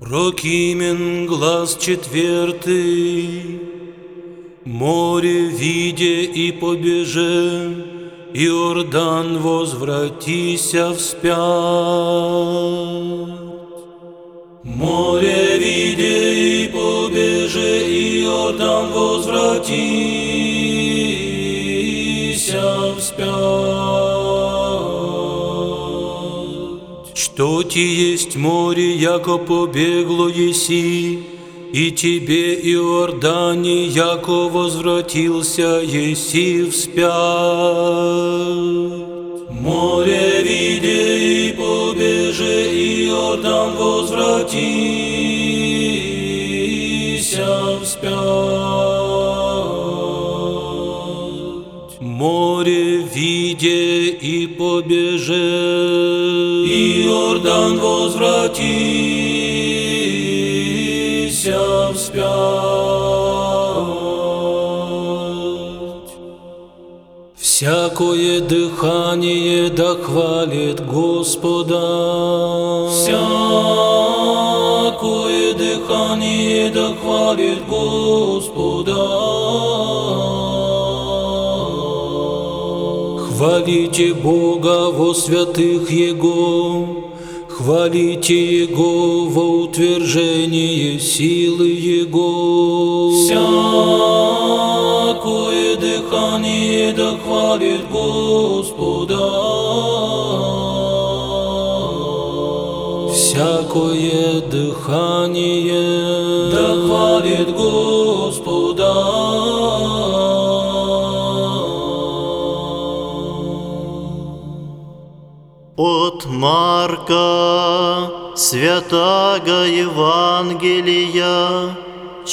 Прокимен глаз четвертый, море виде и побеже, Иордан возвратися вспять. Море виде и побеже, Иордан возвратися вспять. Что ти есть море, яко побегло еси, и тебе, Иордане, яко возвратился еси вспять. Море виде и побеже, Иордан возвратися вспять. Море виде и побеже, Иордан возвратися вспять. Всякое дыхание да хвалит Господа. Всякое дыхание да хвалит Господа. Хвалите Бога во святых Его, хвалите Его во утверждение силы Его. Всякое дыхание да хвалит Господа. Всякое дыхание да хвалит Господа. От Марка, святаго Евангелия,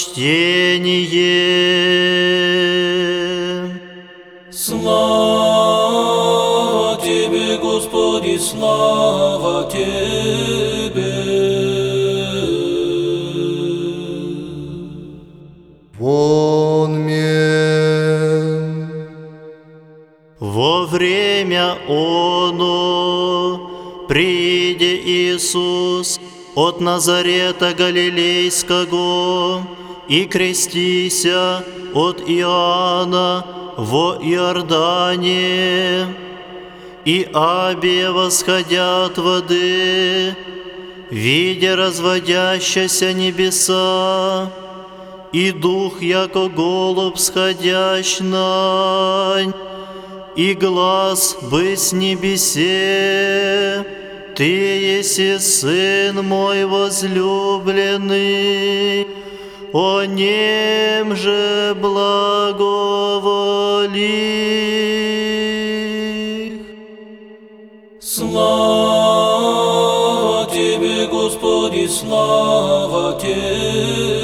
чтение. Слава Тебе, Господи, слава Тебе. Во время оно, прииде Иисус от Назарета Галилейского и крестися от Иоанна во Иордане, и обе восходят воды, видя разводящиеся небеса, и дух, яко голубь сходящ нань, и глас быть с небесе: Ты еси Сын мой возлюбленный, о нем же благоволи. Слава Тебе, Господи, слава Тебе.